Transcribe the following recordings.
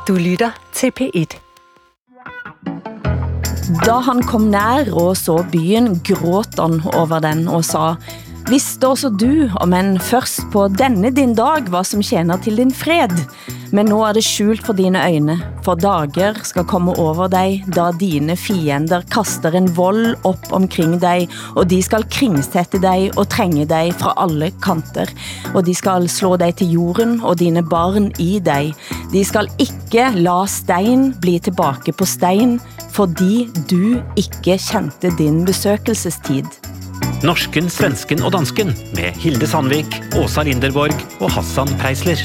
Du lytter til P1. Da han kom nær og så byen, gråt han over den og sa: «Visste også du, om enn først på denne din dag, hva som tjener til din fred. Men nå det skjult for dine øyne, for dager skal komme over deg, da dine fiender kaster en vold opp omkring deg, og de skal kringsette deg og trenge deg fra alle kanter. Og de skal slå deg til jorden, og dine barn i deg. De skal ikke la stein bli tilbake på stein, fordi du ikke kjente din besøkelsestid.» Norsken, svensken og dansken med Hilde Sandvik, Åsa Linderborg og Hassan Preisler.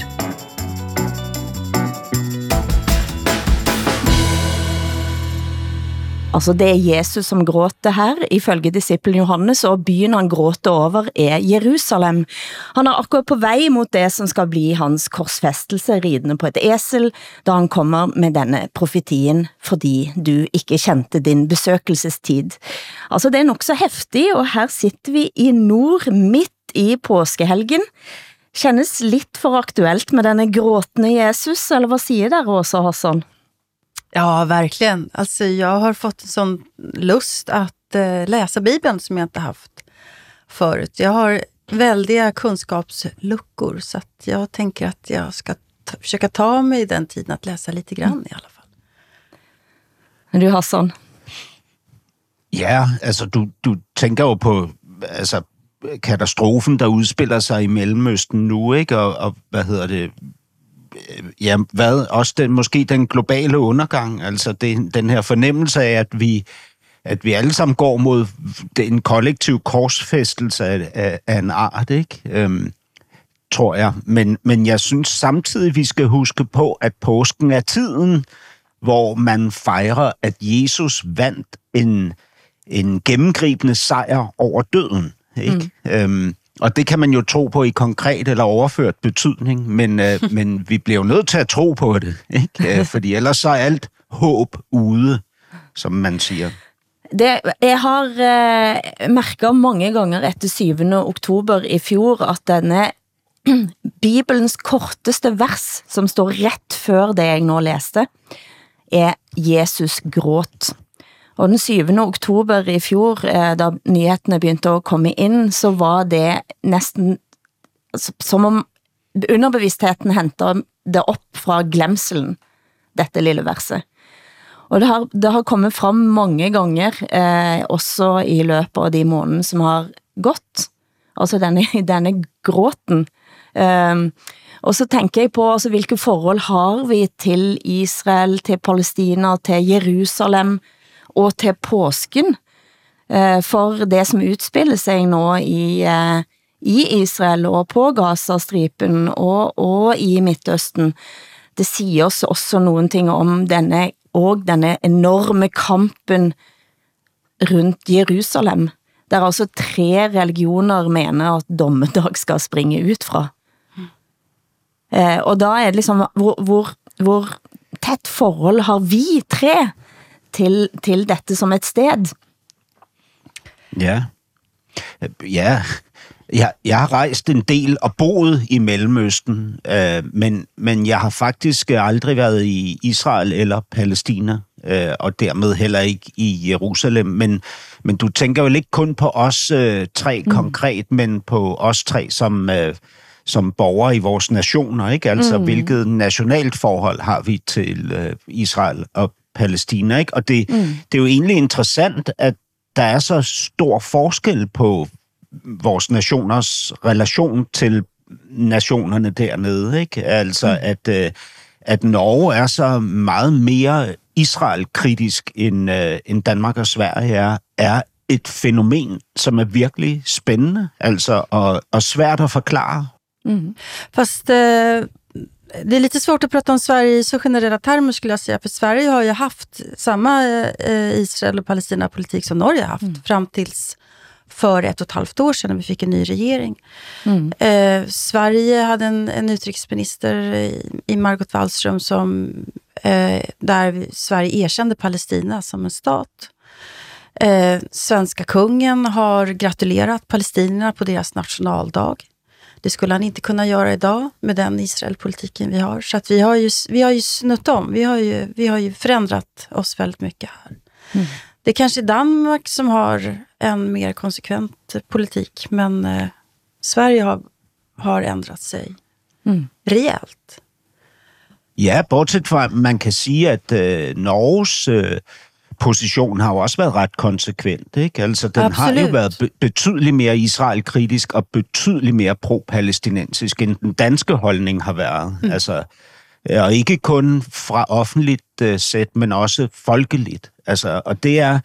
Altså det Jesus som gråter her, ifølge disippelen Johannes, og byen han gråter over Jerusalem. Han akkurat på vei mot det som skal bli hans korsfestelse, ridende på et esel, da han kommer med denne profetien, fordi du ikke kjente din besøkelsestid. Altså det nok så heftig, og her sitter vi i nord, midt i påskehelgen. Kjennes litt for aktuelt med denne gråtende Jesus, eller vad sier dere også, Hassan? Ja, verkligen. Alltså jag har fått en sån lust att läsa Bibeln som jag inte haft förut. Jag har väldiga kunskapsluckor, så att jag tänker att jag ska försöka ta mig den tiden att läsa lite grann i alla fall. Men du, Hassan? Ja, altså du tænker jo på altså katastrofen, der udspiller sig i Mellemøsten nu, ikke? Og hvad hedder det? Ja, også måske den globale undergang, altså den her fornemmelse af, at vi alle sammen går mod en kollektiv korsfæstelse af en art, ikke? Tror jeg. Men jeg synes samtidig, vi skal huske på, at påsken er tiden, hvor man fejrer, at Jesus vandt en gennemgribende sejr over døden, ikke? Og det kan man jo tro på i konkret eller overført betydning, men vi bliver jo nødt til at tro på det, ikke? Fordi ellers så er alt håb ude, som man siger. Jeg har mærket mange ganger etter 7. oktober i fjor, at denne Bibelens korteste vers, som står rett før det jeg nå læste, Jesus gråt. Og den 7. oktober i fjor, da nyhetene begynte å komme inn, så var det nesten som om underbevisstheten hentet det opp fra glemselen, dette lille verset. Og det har kommet fram mange ganger, også i løpet av de månedene som har gått, altså denne gråten. Og så tenker jeg på altså, hvilke forhold har vi til Israel, til Palestina, til Jerusalem, og til påsken, for det som utspiller seg nå i Israel og på Gazastripen og i Midtøsten. Det sier oss også noen ting om denne enorme kampen rundt Jerusalem, der altså 3 religioner mener at dommedag skal springe ut fra. Og da det liksom, hvor tett forhold har vi 3 til dette som et sted? Ja. Jeg har rejst en del og boet i Mellemøsten, men jeg har faktisk aldrig været i Israel eller Palæstina, og dermed heller ikke i Jerusalem. Men du tænker vel ikke kun på os 3 konkret, men på os 3 som borgere i vores nationer, ikke? Altså, hvilket nationalt forhold har vi til Israel og Palæstina, ikke? Og det er jo egentlig interessant, at der er så stor forskel på vores nationers relation til nationerne dernede, ikke? Altså, at Norge er så meget mere Israel-kritisk end Danmark og Sverige er et fænomen, som er virkelig spændende, altså, og svært at forklare. Fast det är lite svårt att prata om Sverige i så generella termer skulle jag säga, för Sverige har ju haft samma Israel- och Palestina-politik som Norge har haft fram tills för 1,5 år sedan när vi fick en ny regering. Sverige hade en utrikesminister i Margot Wallström som där Sverige erkände Palestina som en stat. Svenska kungen har gratulerat palestinierna på deras nationaldag. Det skulle han inte kunna göra idag med den Israelpolitiken vi har. Så att vi har ju snutt om. Vi har ju förändrat oss väldigt mycket här. Mm. Det är kanske Danmark som har en mer konsekvent politik. Men Sverige har ändrat sig rejält. Ja, bortset fra, man kan sige, at Norges position har jo også været ret konsekvent, ikke? Altså, den Absolut. Har jo været betydeligt mere Israel-kritisk og betydeligt mere pro-palæstinensisk, end den danske holdning har været. Altså, og ikke kun fra offentligt sæt, men også folkeligt. Altså, og det er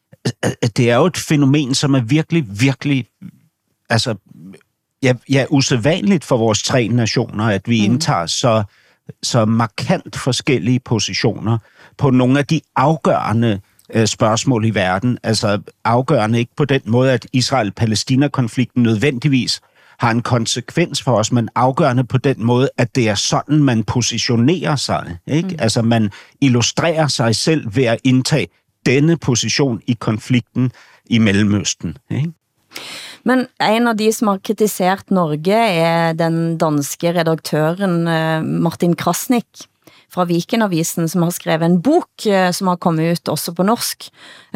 jo et fænomen, som er virkelig, altså, ja, usædvanligt for vores tre nationer, at vi indtager så markant forskellige positioner på nogle af de afgørende spørgsmål i verden. Altså afgørende ikke på den måde, at Israel-Palæstina-konflikten nødvendigvis har en konsekvens for os, men afgørende på den måde, at det er sådan, man positionerer sig. Ikke? Altså man illustrerer sig selv ved at indtage denne position i konflikten i Mellemøsten. Ikke? Men en av de som har kritisert Norge er den danske redaktøren Martin Krasnik fra Viken-avisen, som har skrevet en bok som har kommet ut også på norsk,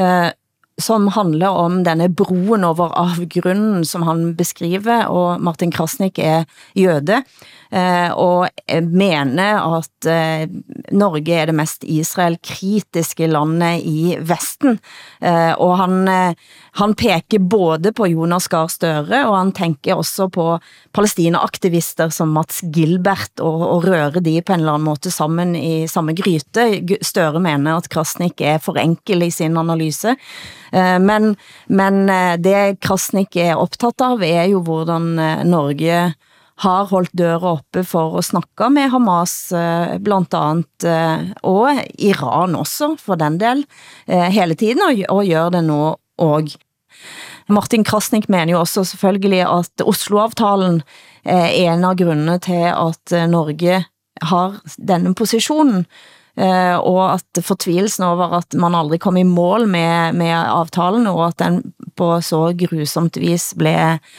som handler om denne broen over avgrunnen som han beskriver, og Martin Krasnik er jøde, og mener at Norge er det mest Israel-kritiske landet i Vesten, og han peker både på Jonas Gahr Støre, og han tenker også på Palestina-aktivister som Mats Gilbert, og rører de på en eller annen måte sammen i samme gryte. Støre mener at Krasnik er for enkel i sin analyse, men det Krasnik er opptatt av er jo hvordan Norge har holdt døra oppe for å snakke med Hamas, blant annet, og Iran også, for den del, hele tiden, og gjør det nå også. Martin Krasnik mener jo også selvfølgelig at Oslo-avtalen er en av grunnene til at Norge har denne posisjonen, og at fortvilelsen over at man aldri kom i mål med avtalen, og at den på så grusomt vis ble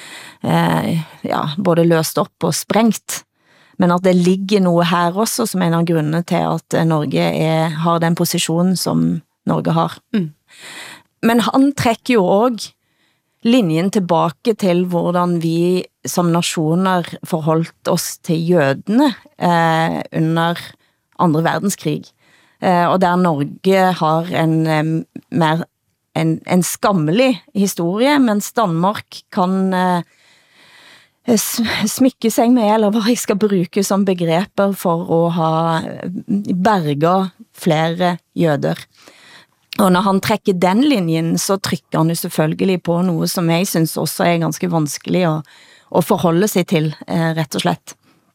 både løst opp og sprengt, men at det ligger noe her også som en av grunnene til at Norge har den posisjonen som Norge har. Men han trekker jo også linjen tilbake til hvordan vi som nasjoner forholdt oss til jødene under andre verdenskrig, og der Norge har en skammelig historie, mens Danmark kan smykke seg med, eller hva jeg skal bruke som begreper for å ha berget flere jøder. Og når han trekker den linjen, så trykker han jo selvfølgelig på noe som jeg synes også er ganske vanskelig å forholde seg til, rett og slett.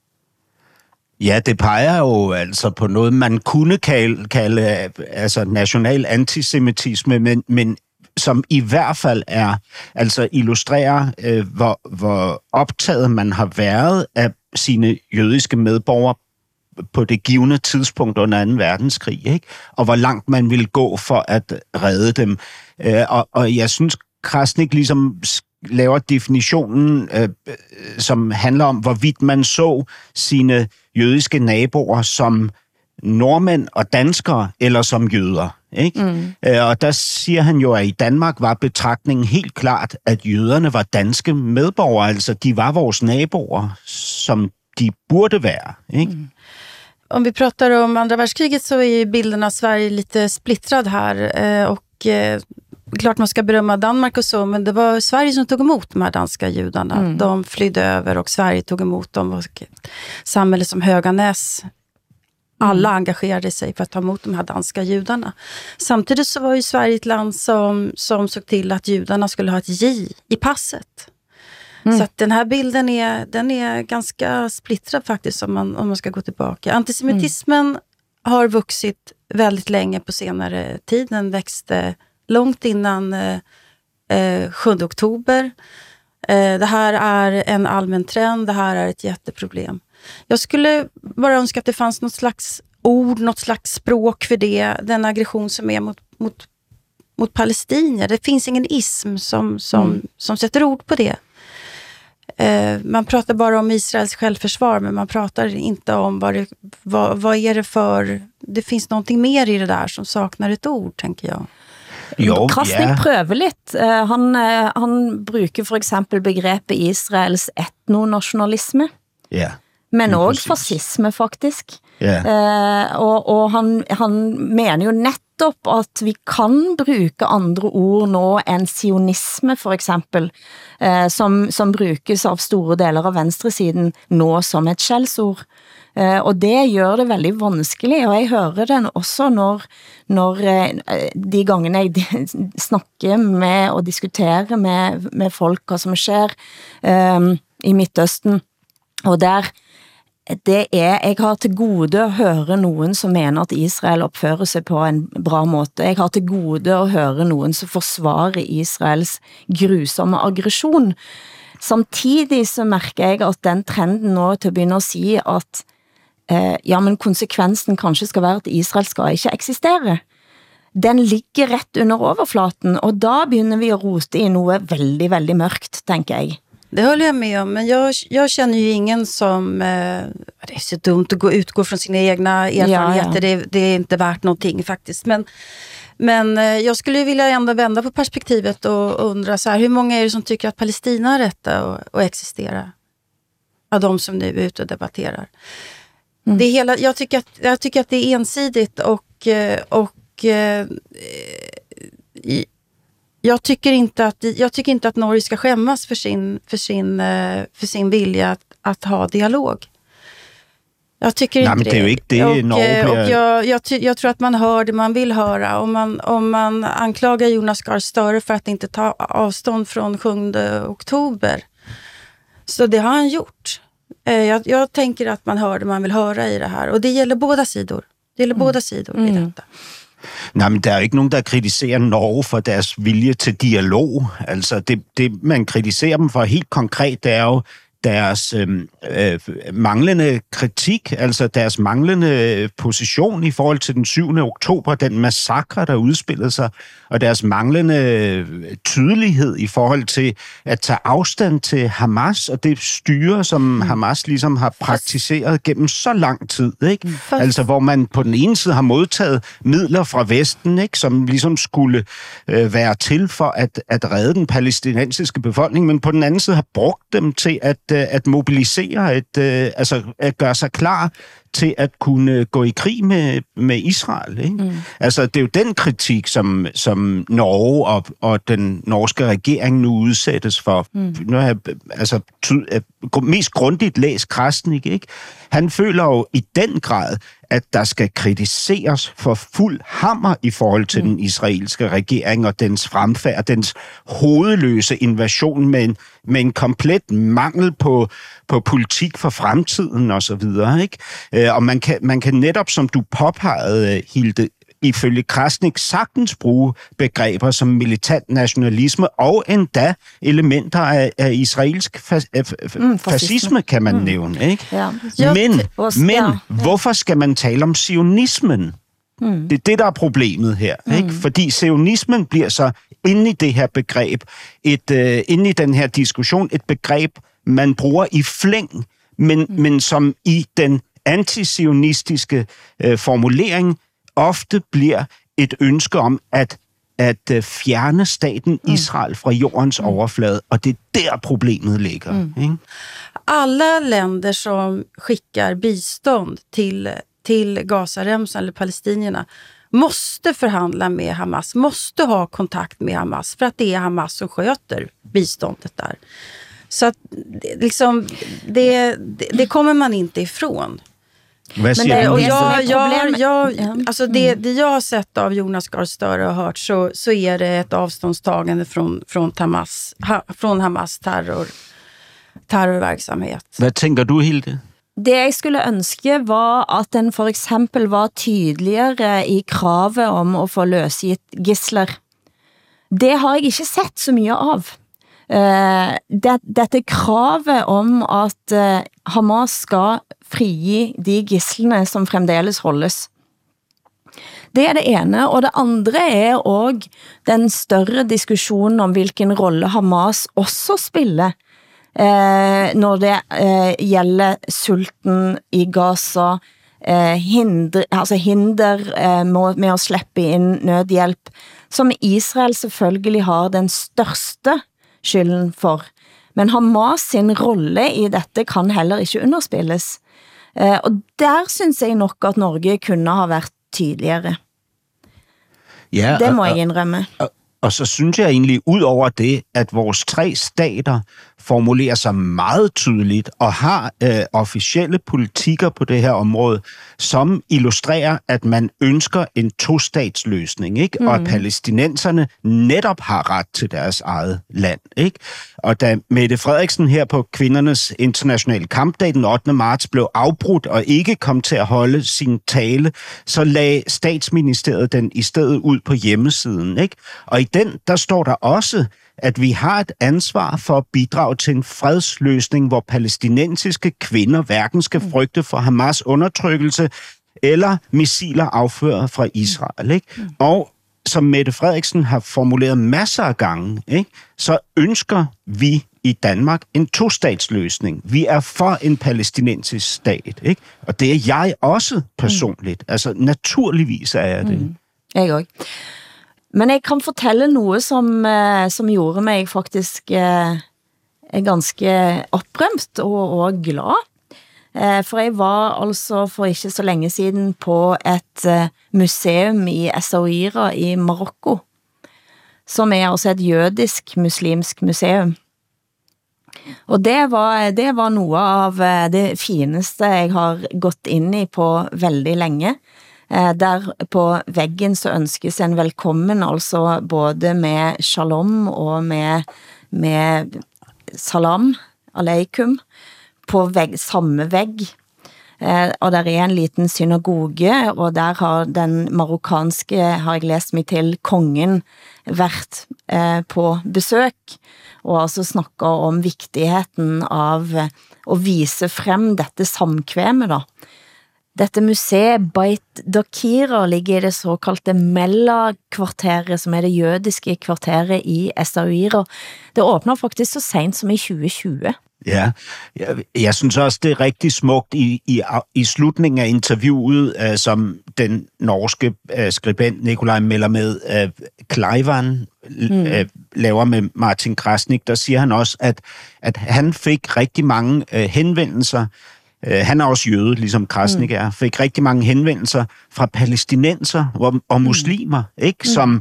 Ja, det peger jo altså på noget, man kunne kalde altså national antisemitisme, men som i hvert fald altså illustrerer, hvor optaget man har været af sine jødiske medborgere på det givne tidspunkt under 2. verdenskrig, ikke? Og hvor langt man ville gå for at redde dem. Og jeg synes, Krasnik ligesom laver definitionen, som handler om, hvorvidt man så sine jødiske naboer som nordmænd og danskere, eller som jøder. Ikke? Og der siger han jo, at i Danmark var betragtningen helt klart, at jøderne var danske medborgere, altså de var vores naboer, som de burde være. Ikke? Om vi pratar om andra världskriget så är bilden av Sverige lite splittrad här, och klart man ska berömma Danmark och så, men det var Sverige som tog emot de här danska judarna. De flydde över och Sverige tog emot dem, och samhället som Höganäs, alla engagerade sig för att ta emot de här danska judarna. Samtidigt så var ju Sverige ett land som såg till att judarna skulle ha ett J i passet. Så att den här bilden är ganska splittrad faktiskt, om man ska gå tillbaka. Antisemitismen har vuxit väldigt länge på senare tid. Den växte långt innan 7 oktober. Det här är en allmän trend, det här är ett jätteproblem. Jag skulle bara önska att det fanns något slags ord, något slags språk för det, den aggression som är mot palestinier. Det finns ingen ism som sätter ord på det. Man pratar bara om Israels självförsvar, men man pratar inte om vad är det för... Det finns någonting mer i det där som saknar ett ord, tänker jag. Jo, Krasnik prøver lidt. Han bruger for eksempel begrebet Israels etnonationalisme, men også fascisme faktisk. Og han mener jo netop at vi kan bruge andre ord nå end sionisme for eksempel, som brukes av store deler av venstresiden nå som et skjellsord. Og det gør det veldig vanskelig, og jeg hører den også når de gangene jeg snakker med og diskuterer med folk, hva som sker i Midtøsten, og jeg har til gode at høre nogen, som mener at Israel opfører sig på en bra måte. Jeg har til gode at høre nogen, som forsvarer Israels grusomme aggression. Samtidig så mærker jeg at den trenden nå til at begynde at sige, at ja, men konsekvensen kanskje skal være, at Israel skal ikke eksistere. Den ligger ret under overflaten, og da begynner vi at rote i noget veldig, veldig mørkt, tänker jeg. Det håller jag med om, men jag känner ju ingen som... det är så dumt att utgå från sina egna erfarenheter, ja. Det är inte värt någonting faktiskt. Men jag skulle vilja ändå vända på perspektivet och undra så här, hur många är det som tycker att Palestina har rätt att existera? Av de som nu är ute och debatterar. Det hela, jag tycker att det är ensidigt och jag tycker inte att Norge ska skämmas för sin vilja att ha dialog. Jag tycker inte men det är ju inte det. Jag tror att man hör det man vill höra. Om man anklagar Jonas Gahr Støre för att inte ta avstånd från 7 oktober. Så det har han gjort. Jag tänker att man hör det man vill höra i det här. Och det gäller båda sidor. Båda sidor i detta. Nej, men der er ikke nogen, der kritiserer Norge for deres vilje til dialog. Altså, det man kritiserer dem for helt konkret, det er jo deres manglende kritik, altså deres manglende position i forhold til den 7. oktober, den massakre, der udspillede sig, og deres manglende tydelighed i forhold til at tage afstand til Hamas, og det styre, som Hamas ligesom har praktiseret gennem så lang tid, ikke? Altså, hvor man på den ene side har modtaget midler fra Vesten, ikke? Som ligesom skulle være til for at redde den palæstinensiske befolkning, men på den anden side har brugt dem til at mobilisere, altså at gøre sig klar til at kunne gå i krig med Israel. Ikke? Altså, det er jo den kritik, som Norge og den norske regering nu udsættes for. Nu har jeg mest grundigt læst Krasnik, ikke? Han føler jo i den grad, at der skal kritiseres for fuld hammer i forhold til den israelske regering og dens fremfærd, dens hovedløse invasion med en komplet mangel på politik for fremtiden og så videre, ikke? Og man kan netop, som du påpegede, Hilde, ifølge Krasnik sagtens bruge begreber som militant nationalisme og endda elementer af israelsk fascisme, kan man nævne, ikke? Ja. Men hvorfor skal man tale om sionismen? Det er det, der er problemet her, ikke? Fordi sionismen bliver så inde i det her begreb, inde i den her diskussion, et begreb, man bruger i flæng, men som i den antisionistiske formulering ofte bliver et ønske om at fjerne staten Israel fra jordens overflade, og det er der problemet ligger. Ikke? Alla länder som skickar bistånd till Gazaremsan eller palestinierna måste förhandla med Hamas, måste ha kontakt med Hamas, för att det är Hamas som sköter biståndet där. Så att liksom, det kommer man inte ifrån. Vad säger du? Alltså det jag har sett av Jonas Gahr Støre och hört så är det ett avståndstagande från Hamas terrorverksamhet. Vad tänker du, Hilde? Det jeg skulle ønske var at den for eksempel var tydeligere i kravet om at få løsgitt gisler. Det har jeg ikke sett så mye av. Dette kravet om at Hamas skal frigi de gislene som fremdeles holdes. Det er det ene, og det andre er også den større diskussionen om hvilken rolle Hamas også spiller når det gælder sulten i Gaza, hinder med at slippe ind nødhjælp, som Israel selvfølgelig har den største skylden for. Men Hamas sin rolle i dette kan heller ikke underspilles. Og der synes jeg nok, at Norge kunne have været tydeligere. Ja, det må jeg indrømme. Og så synes jeg egentlig, ud over det, at vores 3 stater formulerer sig meget tydeligt og har officielle politikker på det her område, som illustrerer, at man ønsker en 2-statsløsning, ikke? Og at palæstinenserne netop har ret til deres eget land, ikke? Og da Mette Frederiksen her på kvindernes internationale kampdag den 8. marts blev afbrudt og ikke kom til at holde sin tale, så lagde statsministeriet den i stedet ud på hjemmesiden, ikke? Og i den, der står der også, at vi har et ansvar for at bidrage til en fredsløsning, hvor palæstinensiske kvinder hverken skal frygte for Hamas undertrykkelse eller missiler afført fra Israel, ikke? Og som Mette Frederiksen har formuleret masser af gange, ikke? Så ønsker vi i Danmark en 2-statsløsning. Vi er for en palæstinensisk stat, ikke? Og det er jeg også personligt. Altså naturligvis er jeg det. Jeg også. Men jeg kan fortælle noget, som gjorde mig faktisk ganske oprømt og glad. For jeg var altså for ikke så længe siden på et museum i Essaouira i Marokko, som er altså et jødisk-muslimsk museum. Og det var noget av det fineste jeg har gått ind i på veldig længe. Der på væggen så ønskes en velkommen, altså både med shalom og med salam aleikum på samme væg. Og der er en liten synagoge, og der har den marokkanske, har jeg læst mig til, kongen været på besøk, og altså snakker om vigtigheden av at vise frem dette samkvæmet da. Dette museet Beit Dakira ligger i det såkalte Mella-kvarteret, som er det jødiske kvarteret i Essaouira. Det åbner faktisk så sent som i 2020. Ja, jeg synes også, det er rigtig smukt i slutningen af interviewet, som den norske skribent Nikolaj Melamed Kleivan laver med Martin Krasnik. Der siger han også, at han fik rigtig mange henvendelser. Han er også jøde, ligesom Krasnik er. Fik rigtig mange henvendelser fra palæstinenser og muslimer, ikke? Som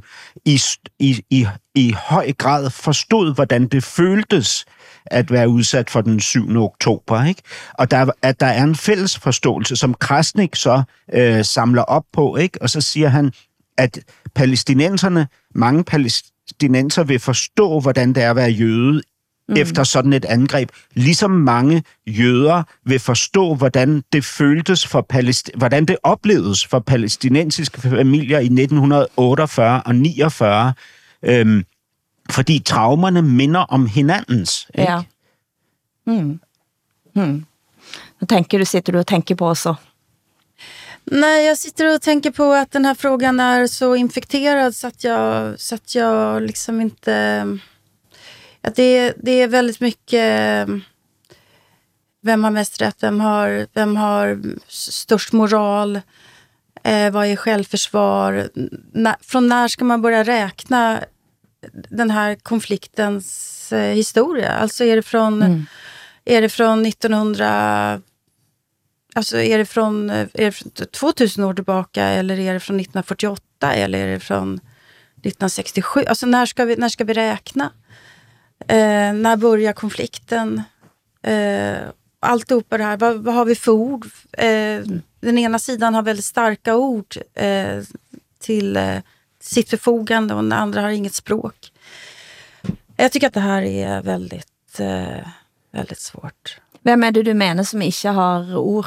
i høj grad forstod, hvordan det føltes at være udsat for den 7. oktober, ikke? Og at der er en fælles forståelse, som Krasnik så samler op på, ikke? Og så siger han, at mange palæstinenser vil forstå, hvordan det er at være jøde efter sådan et angreb. Ligesom mange jøder vil forstå, hvordan det føltes for hvordan det oplevedes for palæstinensiske familier i 1948 og 49, fordi traumerne minder om hinandens. Ikke? Ja. Sitter du og tænker på også? Nej, jag sitter och tänker på att den här frågan är så infekterad så att jag liksom inte... Att det är väldigt mycket vem har mest rätt, vem har störst moral, vad är självförsvar, från när ska man börja räkna den här konfliktens historia? Alltså är det från 1900, alltså är det från 2000 år tillbaka, eller är det från 1948, eller är det från 1967? Alltså när ska vi räkna? När börjar konflikten? Alltihopa det här, vad har vi för ord? Den ena sidan har väldigt starka ord till sitt förfogande, och den andra har inget språk. Jag tycker att det här är väldigt, väldigt svårt. Vem är det du menar som inte har ord?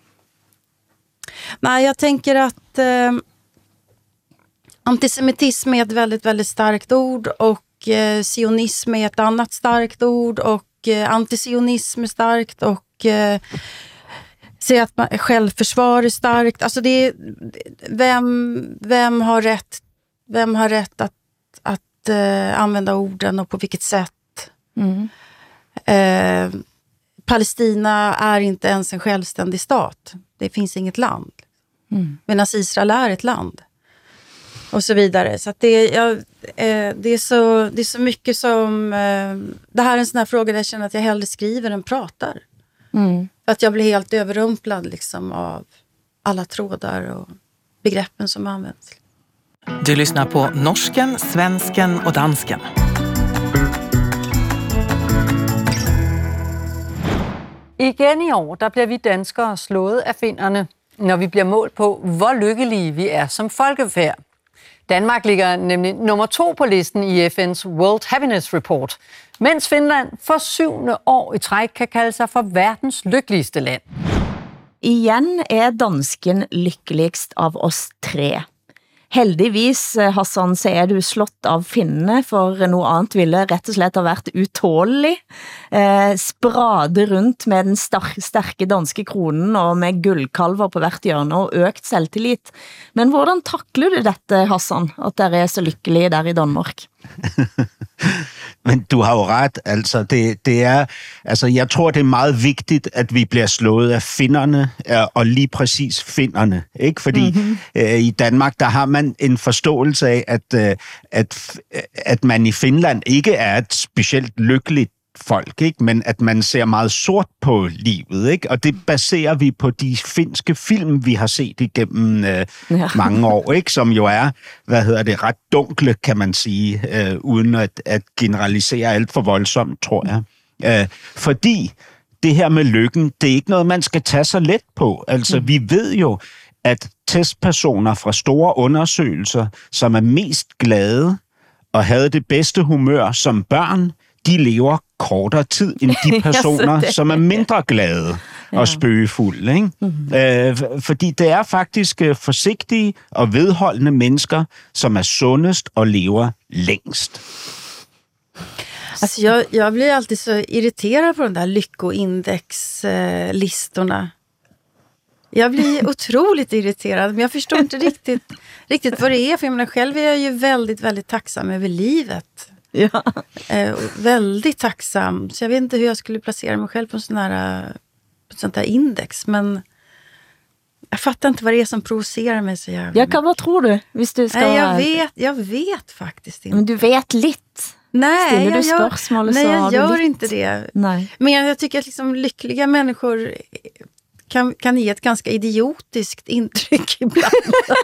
Nej, jag tänker att antisemitism är ett väldigt, väldigt starkt ord, och sionism är ett annat starkt ord, och antisionism är starkt, och säga att självförsvar är starkt. Alltså det är, vem har rätt att använda orden, och på vilket sätt? Palestina är inte ens en självständig stat. Det finns inget land. Medan Israel är ett land. Och så vidare. Så att det är så mycket som... det här är en sån här fråga där jag känner att jag hellre skriver än pratar. För att jag blir helt överrumplad liksom, av alla trådar och begreppen som används. Du lyssnar på norsken, svensken og dansken. Igen i år, der bliver vi danskere slået af finnerne, når vi bliver målt på, hvor lykkelige vi er som folkefærd. Danmark ligger nemlig nummer 2 på listen i FN's World Happiness Report, mens Finland for 7. år i træk kan kalde sig for verdens lykkeligste land. Igen er dansken lykkeligst av oss 3. Heldigvis, Hassan, så er du slått av finnene, for noe annet ville rett og slett ha vært utålig. Sprade rundt med den sterke danske kronen og med gullkalver på hvert hjørne og økt selvtillit. Men hvordan takler du dette, Hassan, at dere er så lykkelige der i Danmark? Men du har jo ret, altså det er, altså jeg tror det er meget vigtigt, at vi bliver slået af finnerne, og lige præcis finnerne, ikke? Fordi i Danmark, der har man en forståelse af, at man i Finland ikke er et specielt lykkeligt folk, ikke? Men at man ser meget sort på livet, ikke? Og det baserer vi på de finske film, vi har set igennem mange år, ikke? Som jo er, ret dunkle, kan man sige, uden at generalisere alt for voldsomt, tror jeg. Fordi det her med lykken, det er ikke noget, man skal tage så let på. Altså, vi ved jo, at testpersoner fra store undersøgelser, som er mest glade og havde det bedste humør som børn, de lever kortere tid end de personer, som er mindre glade og spøgefulde. Ikke? Fordi det er faktisk forsigtige og vedholdende mennesker, som er sundest og lever længst. Alltså jag blir alltid så irriterad på de där lyckoindexlistorna. Jag blir otroligt irriterad, men jag förstår inte riktigt vad det är. För jag menar, själv är jag ju väldigt, väldigt tacksam över livet. Ja. Väldigt tacksam. Så jag vet inte hur jag skulle placera mig själv på en sånt här index. Men jag fattar inte vad det är som provocerar mig så jävla. Vad tror du? Hvis du skal... Nej, jag vet faktiskt inte. Men du vet litt. Nej, jag gör inte det. Nej. Men jag tycker att liksom lyckliga människor kan ge ett ganska idiotiskt intryck ibland.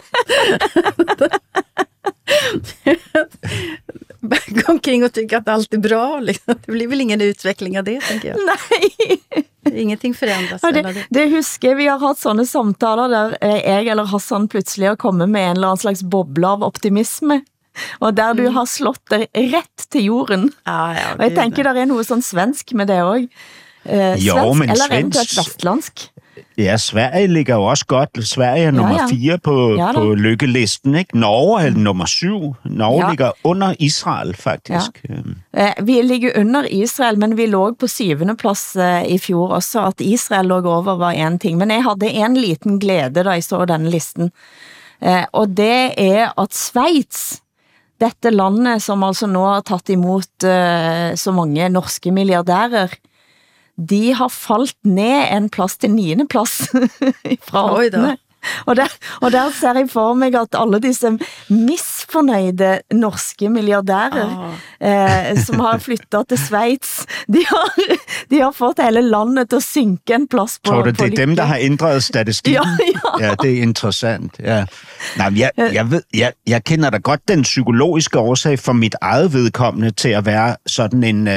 Gå omkring och tycka att allt är bra. Liksom. Det blir väl ingen utveckling av det, tänker jag. Nej. Ingenting förändras. Ja, det husker vi har hatt sånne samtaler der jeg eller Hassan plutselig har kommet med en eller annen slags boble av optimisme. Og der du har slått det rett til jorden. Ja, og jeg tenker der er noe sånn svensk med det også. Svensk, eller eventuelt vestlandsk. Ja, Sverige ligger jo også godt. Sverige er nummer 4 på lykkelisten, ikke? Norge er nummer 7. Norge ligger under Israel, faktisk. Ja. Vi ligger under Israel, men vi lå på 7. plass i fjor også. At Israel lå over var en ting. Men jeg hadde en liten glede da jeg så denne listen. Og det er at Schweiz, dette landet som altså nå har tatt imot så mange norske milliardærer, de har falt ned en plass til 9. plass fra 8. Og der ser jeg for meg at alle disse misfornøyde norske milliardærer som har flyttet til Schweiz, de har fått hele landet til å synke en plass på. Tror du, det er dem, der har ændret statistikken? Ja, det er interessant. Ja. Nej, jeg kender da godt den psykologiske årsag for mit eget vedkommende til at være sådan en,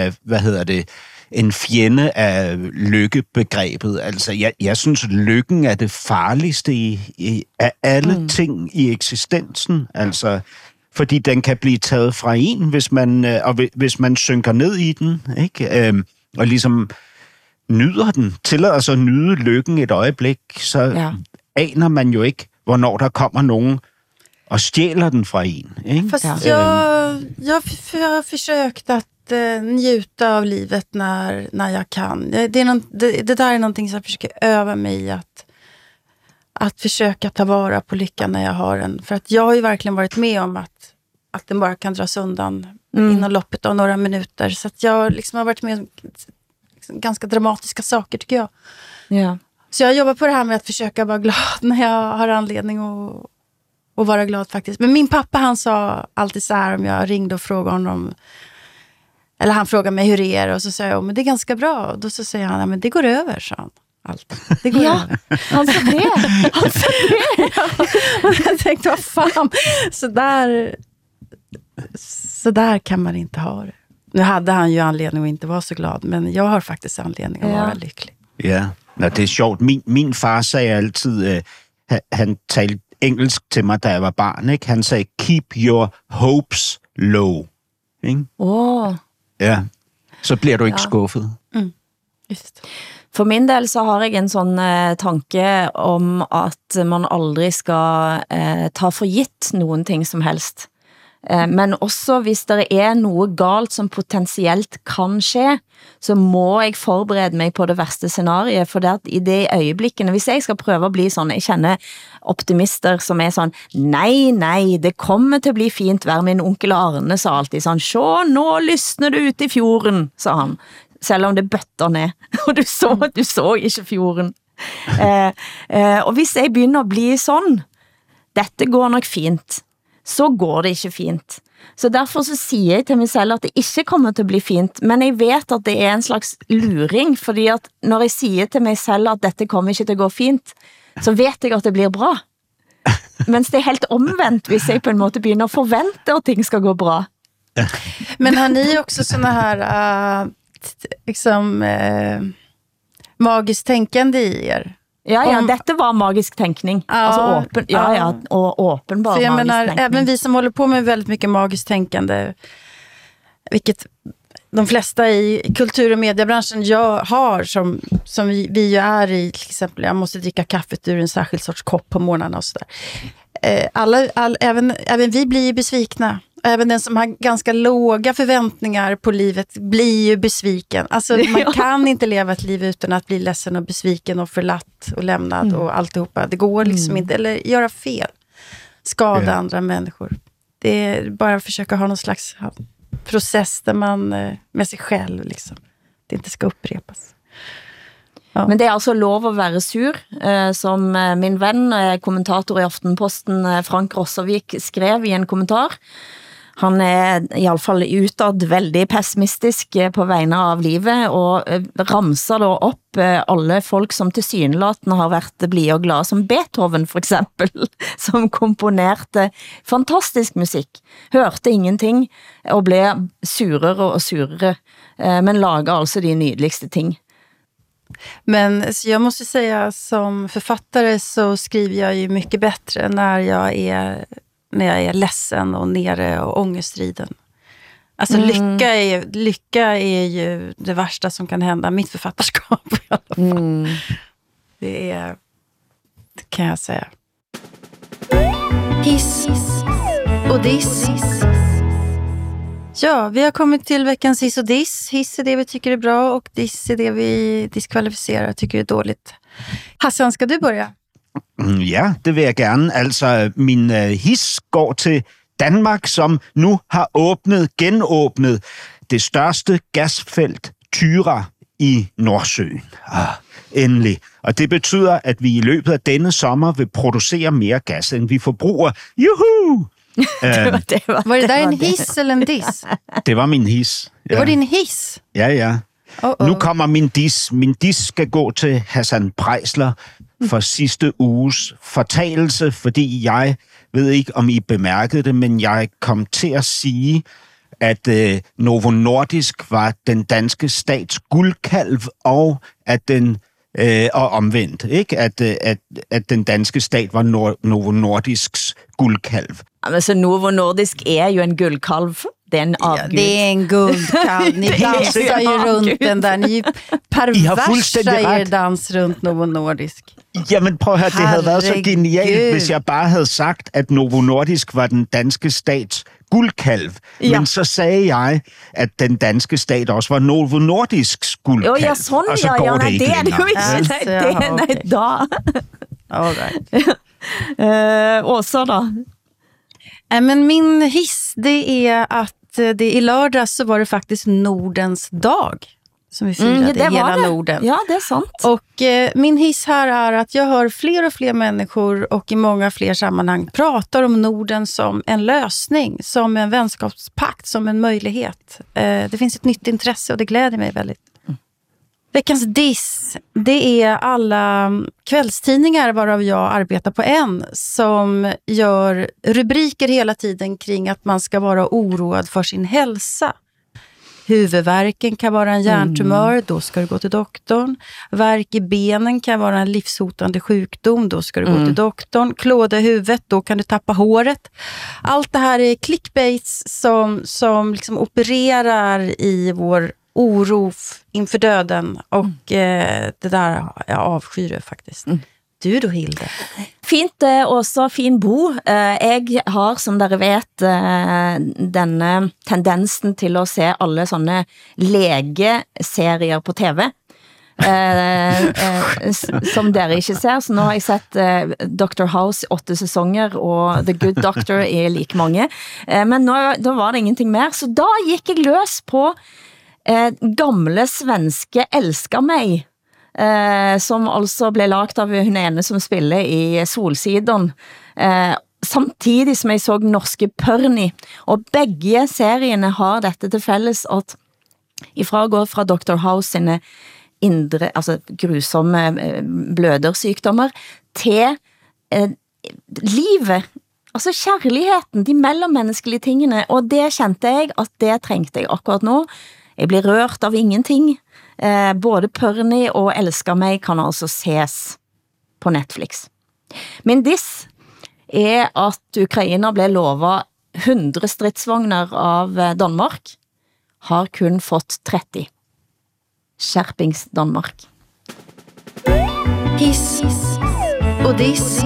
en fjende af lykkebegrebet. Altså, jeg synes, lykken er det farligste af alle ting i eksistensen. Altså, fordi den kan blive taget fra en, hvis man synker ned i den, ikke? Og ligesom nyder den, tillader sig at nyde lykken et øjeblik, så aner man jo ikke, hvornår der kommer nogen og stjæler den fra en. Ikke? Fast jag har försökt att njuta av livet när jag kan. Det där är någonting som jag försöker öva mig i, att försöka ta vara på lyckan när jag har den. För att jag har ju verkligen varit med om att den bara kan dras undan inom loppet av några minuter. Så att jag liksom har varit med om ganska dramatiska saker tycker jag. Ja. Så jag jobbar på det här med att försöka vara glad när jag har anledning att vara glad faktiskt. Men min pappa han sa alltid så här om jag ringde och frågade honom, eller han frågade mig hur det är och så säger jag, men det är ganska bra. Och då så säger han, ja, men det går över, sa han. Allt. Det går över. Han sa det. Och jag tänkte, vad fan, så där kan man inte ha det. Nu hade han ju anledning att inte vara så glad, men jag har faktiskt anledning att vara lycklig. Ja, det är sjovt. Min far sagde altid, han talte engelsk til mig, da jeg var barn, ikke? Han sagde, keep your hopes low. Ikke? Ja, så bliver du ikke skuffet. Just. For min del så har jeg en sånn tanke om at man aldri skal ta for gitt noen ting som helst. Men også hvis det er noe galt som potensielt kan skje, så må jeg forberede meg på det verste scenariet, for det at i de øyeblikkene, hvis jeg skal prøve å bli sånn, jeg kjenner optimister som er sånn, nei, det kommer til å bli fint vær. Min onkel Arne sa alltid sånn, «Sjå, nå lysner det ut i fjorden», sa han, selv om det bøtter ned, og du så ikke fjorden. Og hvis jeg begynner å bli sånn, dette går nok fint, så går det ikke fint. Så derfor så sier jeg til meg selv at det ikke kommer til å bli fint, men jeg vet at det er en slags luring, fordi at når jeg sier til meg selv at dette kommer ikke til å gå fint, så vet jeg at det blir bra. Mens det er helt omvendt hvis jeg på en måte begynner å forvente at ting skal gå bra. Men har ni också såna här magiskt tänkande i er? Ja, dette var magisk tenkning. Alltså och åpenbar magisk tänkning. Även vi som håller på med väldigt mycket magiskt tänkande, vilket de flesta i kultur- och mediebranschen har, som vi ju är i, till exempel, jag måste dricka kaffet ur en särskild sorts kopp på morgnarna och sådär. Även vi blir ju besvikna. Även den som har ganska låga förväntningar på livet blir ju besviken. Alltså man kan inte leva ett liv utan att bli ledsen och besviken och förlatt och lämnad och alltihopa. Det går liksom inte, eller göra fel. Skada andra människor. Det är bara att försöka ha någon slags process där man med sig själv liksom, det inte ska upprepas. Ja. Men det er altså lov å være sur, som min venn, kommentator i Aftenposten, Frank Rossavik, skrev i en kommentar. Han er i alle fall utad veldig pessimistisk på vegne av livet, og ramser da opp alle folk som tilsynelatende har vært blide og glade, som Beethoven for eksempel, som komponerte fantastisk musikk, hørte ingenting og ble surere og surere, men laget altså de nydeligste ting. Men jag måste säga, som författare så skriver jag ju mycket bättre när jag är ledsen och nere och ångestriden. Alltså lycka är ju det värsta som kan hända mitt författarskap i alla fall. Det kan jag säga. Hiss och diss. Ja, vi har kommit till veckans hiss och diss. Hiss är det vi tycker är bra och diss är det vi diskvalificerar, tycker är dåligt. Hassan, ska du börja? Ja, det vil jeg gerne. Altså, min hiss går til Danmark, som nu har genåbnet det største gasfelt, Tyra, i Nordsøen. Endelig. Og det betyder, at vi i løbet af denne sommer vil producere mere gas, end vi forbruger. Juhu! Var det der en hiss eller en diss? Det var min hiss. Ja. Det var din hiss? Ja. Nu kommer min diss. Min diss skal gå til Hassan Preisler for sidste uges fortalelse, fordi jeg ved ikke, om I bemærkede det, men jeg kom til at sige, at Novo Nordisk var den danske stats guldkalv, og at den og omvendt, ikke? At den danske stat var Novo Nordisks guldkalv. Altså, Novo Nordisk er jo en guldkalv. Det er en avgud. Ja, det er en guldkalv. Ni dansar ju runt den der. Ni perverser er dans rundt Novo Nordisk. Jamen prøv at høre, det havde været så genialt, hvis jeg bare havde sagt, at Novo Nordisk var den danske stats guldkalv. Ja. Men så sagde jeg, at den danske stat også var Novo Nordisks guldkalv. Jo, ja, sådan, og så går det ikke længere. Det er det jo ikke. Nej, da. All right. Og så da? Men min hiss, det är att det i lördag så var det faktiskt Nordens dag. som vi firade det i hela det. Norden. Ja, det är sant. Och min hiss här är att jag hör fler och fler människor och i många fler sammanhang pratar om Norden som en lösning, som en vänskapspakt, som en möjlighet. Det finns ett nytt intresse och det gläder mig väldigt. Veckans diss, det är alla kvällstidningar varav jag arbetar på en som gör rubriker hela tiden kring att man ska vara oroad för sin hälsa. Huvudvärken kan vara en hjärntumör, då ska du gå till doktorn. Värk i benen kan vara en livshotande sjukdom, då ska du gå till doktorn. Klåda i huvudet, då kan du tappa håret. Allt det här är clickbaits som liksom opererar i vår oro inför döden. Och det där jag avskyr det faktiskt. Du då, Hilde? Fint også, fin bo. Jeg har, som dere vet, denne tendensen til å se alle sånne legeserier på TV. Som dere ikke ser, så nå har jeg sett Dr. House 8 sesonger og The Good Doctor i like mange. Men da var det ingenting mer, så da gikk jeg løs på gamle svenske Elsker meg, som altså ble lagt av hun ene som spiller i Solsidan, samtidig som jeg så norske Pørni, og begge seriene har dette til felles at ifra å gå fra Dr. House sine indre, altså grusomme blødersykdommer, til livet, altså kjærligheten, de mellommenneskelige tingene, og det kjente jeg at det trengte jeg akkurat nå. Jeg blir rørt av ingenting. Både Pørni og Elsker meg kan altså ses på Netflix. Min diss er at Ukraina ble lovet 100 stridsvogner av Danmark, har kun fått 30. Skjerpings Danmark. Hiss og diss.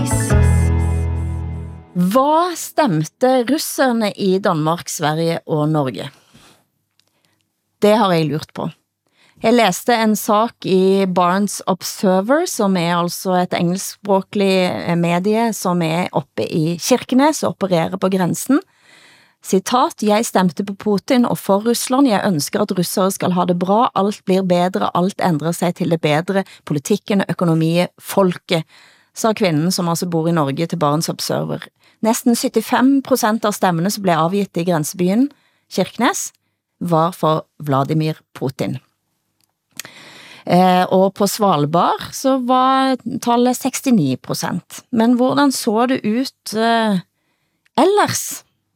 Hva stemte russerne i Danmark, Sverige og Norge? Det har jeg lurt på. Jeg leste en sak i Barnes Observer, som er altså et engelskspråklig medie som er oppe i Kirkenes og opererer på grensen. Sitat, jeg stemte på Putin og for Russland, jeg ønsker at russere skal ha det bra, alt blir bedre, alt endrer seg til det bedre, politikken, økonomien, folket, sa kvinnen som altså bor i Norge til Barnes Observer. Nesten 75% av stemmene som ble avgitt i grensebyen Kirkenes var for Vladimir Putin. Og på Svalbard så var tallet 69%. Men hvordan så det ut ellers?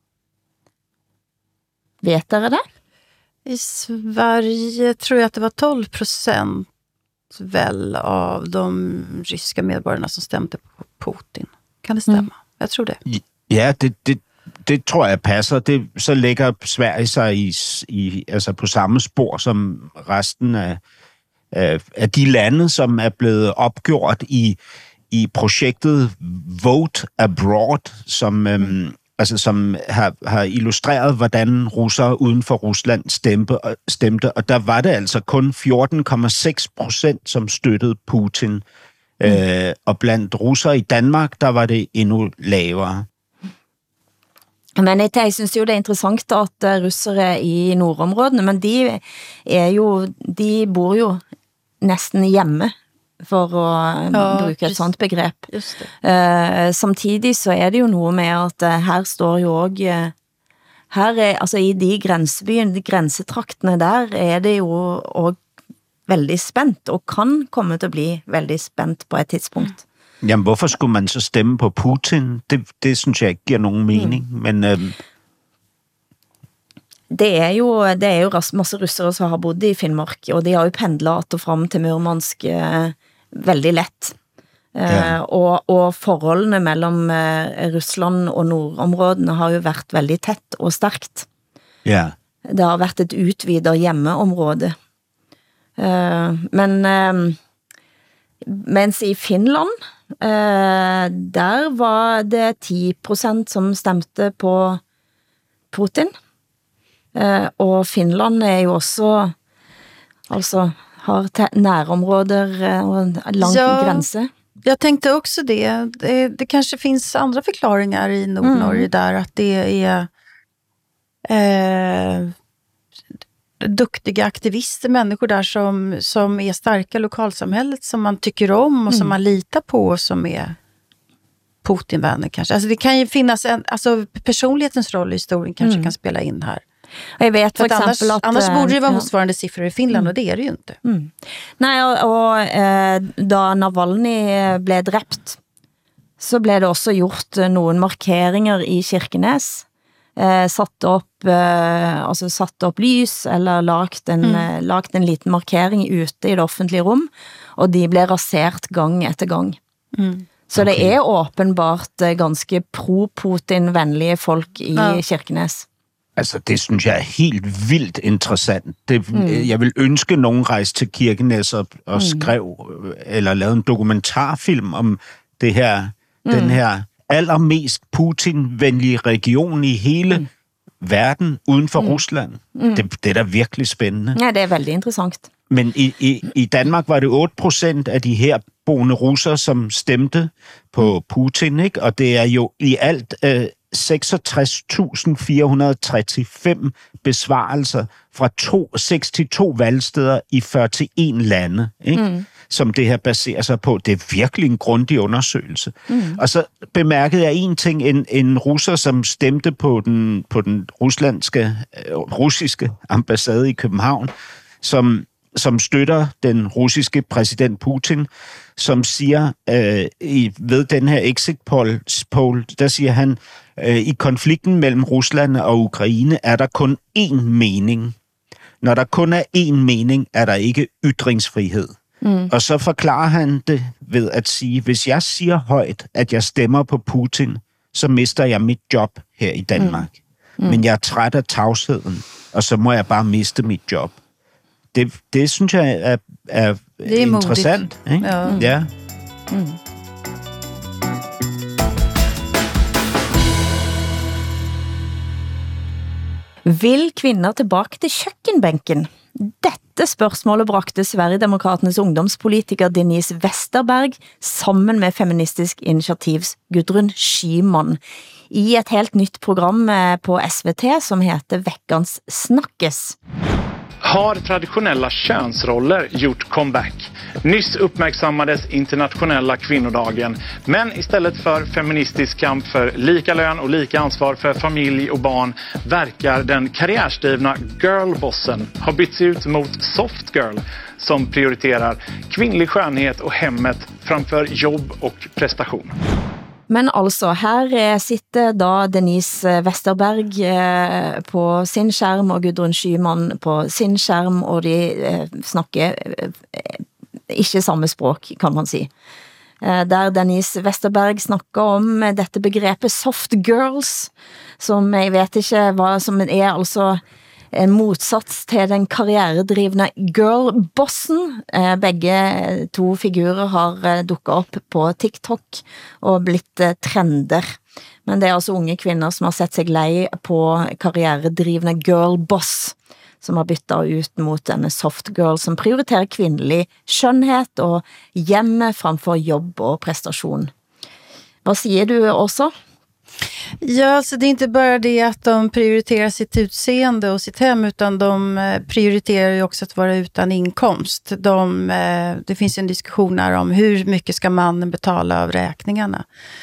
Vet dere det? I Sverige tror jag att det var 12% väl av de ryska medborgarna som stämde på Putin. Kan det stämma? Jag tror det. Ja, det tror jeg passer. Så lægger Sverige sig i altså på samme spor som resten af de lande, som er blevet opgjort i projektet Vote Abroad, som har illustreret, hvordan russere uden for Rusland stemte, og der var det altså kun 14,6%, som støttede Putin. Og blandt russere i Danmark, der var det endnu lavere. Men jeg synes jo det er interessant at russere i nordområdene, men de bor jo nesten hjemme, for å bruke et sånt begrep. Just det. Samtidig så er det jo noe med at her står jo også, altså i de grensebyene, de grensetraktene der, er det jo også veldig spent, og kan komme til å bli veldig spent på et tidspunkt. Jamen, hvorfor skulle man så stemme på Putin? Det synes jeg ikke giver nogen mening, men... Det er jo masse russere som har bodd i Finnmark, og de har jo pendlet og frem til Murmansk veldig lett. Ja. Og forholdene mellom Russland og nordområdene har jo vært veldig tett og sterkt. Ja. Det har vært et utvidet hjemmeområde. Mens i Finland, der var det 10% som stemte på Putin. Og Finland er jo også, altså, har nærområder og en lang grense. Jag tänkte också det kanske finns andra förklaringar i Nordnorge där, att det är duktiga aktivister, människor där som är starka i lokalsamhället, som man tycker om och som man litar på och som är Putin-vänner kanske. Alltså det kan ju finnas personlighetens roll i historien kanske kan spela in här. Jag vet för exempel annars borde det vara motsvarande siffror i Finland och det är det ju inte. Nej, og da Navalny blev drept, så blev det også gjort noen markeringer i Kirkenes. Satt opp lys, eller lagt en liten markering ute i det offentlige rum, og de blev rasert gang etter gang. Så det er åpenbart ganske pro-Putin-venlige folk i Kirkenes. Altså, det synes jeg er helt vildt interessant. Jeg vil ønske, nogen rejse til Kirkenes og skrev, eller lavede en dokumentarfilm om det her, den her allermest Putin-venlige region i hele verden uden for Rusland. Det er da virkelig spændende. Ja, det er veldig interessant. Men i Danmark var det 8% af de her boende russer, som stemte på Putin, ikke? Og det er jo i alt 66.435 besvarelser fra 62 valgsteder i 41 lande, ikke? Som det her baserer sig på. Det er virkelig en grundig undersøgelse. Og så bemærkede jeg en ting, en russer, som stemte på den russiske ambassade i København, som støtter den russiske præsident Putin, som siger, ved den her exit poll, der siger han, i konflikten mellem Rusland og Ukraine er der kun én mening. Når der kun er én mening, er der ikke ytringsfrihed. Og så forklarer han det ved at sige, hvis jeg siger højt, at jeg stemmer på Putin, så mister jeg mit job her i Danmark. Men jeg er træt af tavsheden, og så må jeg bare miste mit job. Det synes jeg er interessant. Ikke? Ja. Vil kvinder tilbake til køkkenbænken? Dette spørgsmålet bragte Sverigedemokraternes ungdomspolitiker Denise Westerberg sammen med Feministisk Initiativs Gudrun Schyman i et helt nytt program på SVT som heter Veckans Snackes. Har traditionella könsroller gjort comeback? Nyss uppmärksammades internationella kvinnodagen, men istället för feministisk kamp för lika lön och lika ansvar för familj och barn verkar den karriärsdrivna girlbossen ha bytts ut mot soft girl som prioriterar kvinnlig skönhet och hemmet framför jobb och prestation. Men altså, her sitter da Denise Westerberg på sin skærm og Gudrun Schyman på sin skærm, og de snakker ikke samme språk, kan man si. Der Denise Westerberg snakker om dette begrepet soft girls, som jeg vet ikke hva som er, altså en motsats til den karrieredrivende girlbossen. Begge to figurer har dukket opp på TikTok og blitt trender. Men det er altså unge kvinder som har sett seg lei på karrieredrivende girlboss, som har byttet ut mot denne soft girl som prioriterer kvinnelig skjønnhet og hjemme framfor jobb og prestation. Vad säger du også? Ja, alltså det är inte bara det att de prioriterar sitt utseende och sitt hem, utan de prioriterar ju också att vara utan inkomst. Det finns en diskussion här om hur mycket ska mannen betala av räkningarna.